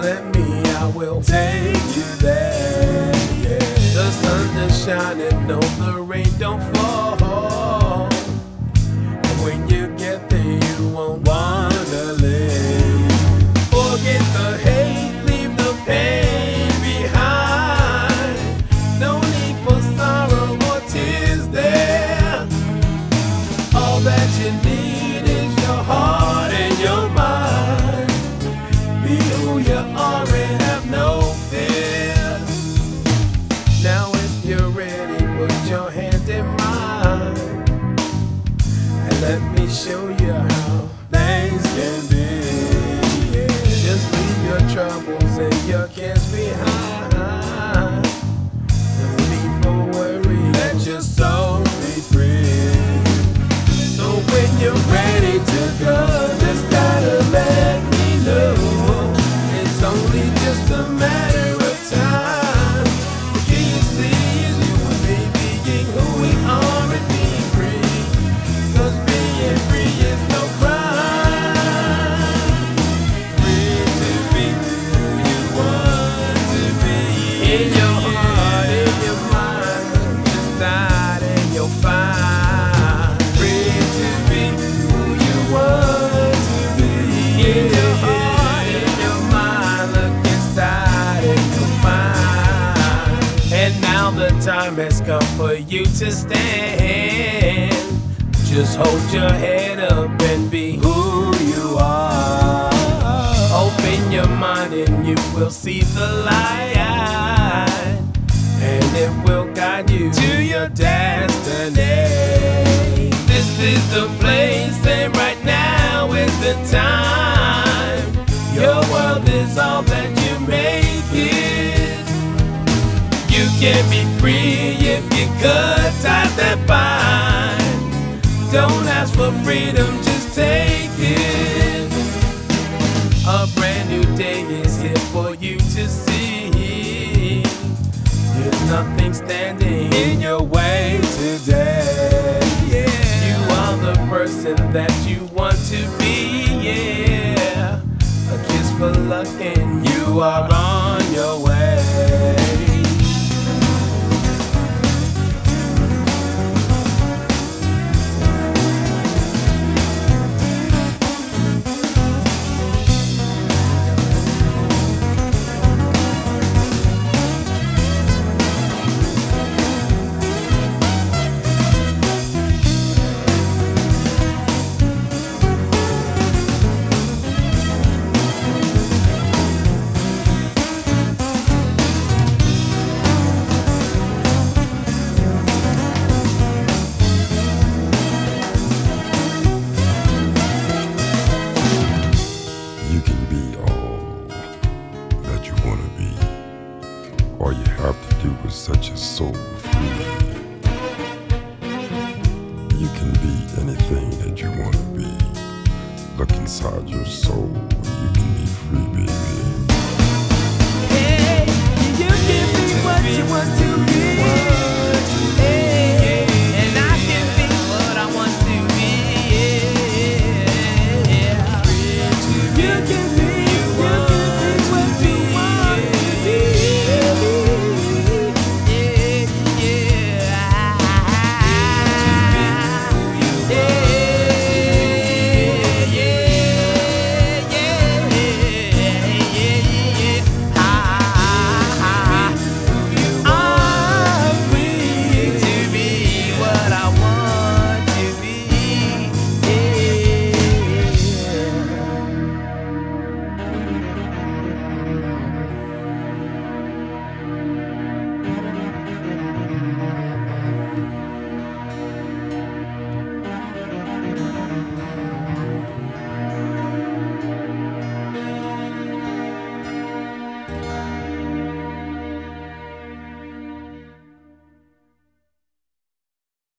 let me, I will take you there. Yeah. The sun is shining, no, the rain don't fall. And when you get there, you won't wanna leave. Forget the hate, leave the pain behind. No need for sorrow or tears there. All that you need is your heart and your mind. Be who you are and have no fears. Now if you're ready, put your hand in mine and let me show you how things can be. Yeah. Just leave your troubles and your cares behind. No need for worry, let your soul be free. So when you're ready to go, just gotta let me know. It's only just a matter of time. The key you see is you and me being who we are and being free. 'Cause being free is no crime. Free to be who you want to be. In your heart, in your mind, decide and you'll find. Free to be who you want to be. In your heart, in your mind, look inside and you'll find. And now the time has come for you to stand. Just hold your head up and be who you are. Open your mind and you will see the light, and it will guide you to your destiny. This is the place, and right now is the time. Your world is all that you make it. You can be free if you cut ties that bind. Don't ask for freedom, just take it. A brand new day is here for you to see. There's nothing standing in your way today. Yeah. You are the person that you want to be. Yeah. A kiss for luck and you are on your way. You can be all that you want to be. All you have to do is set your soul free. You can be anything that you want to be. Look inside your soul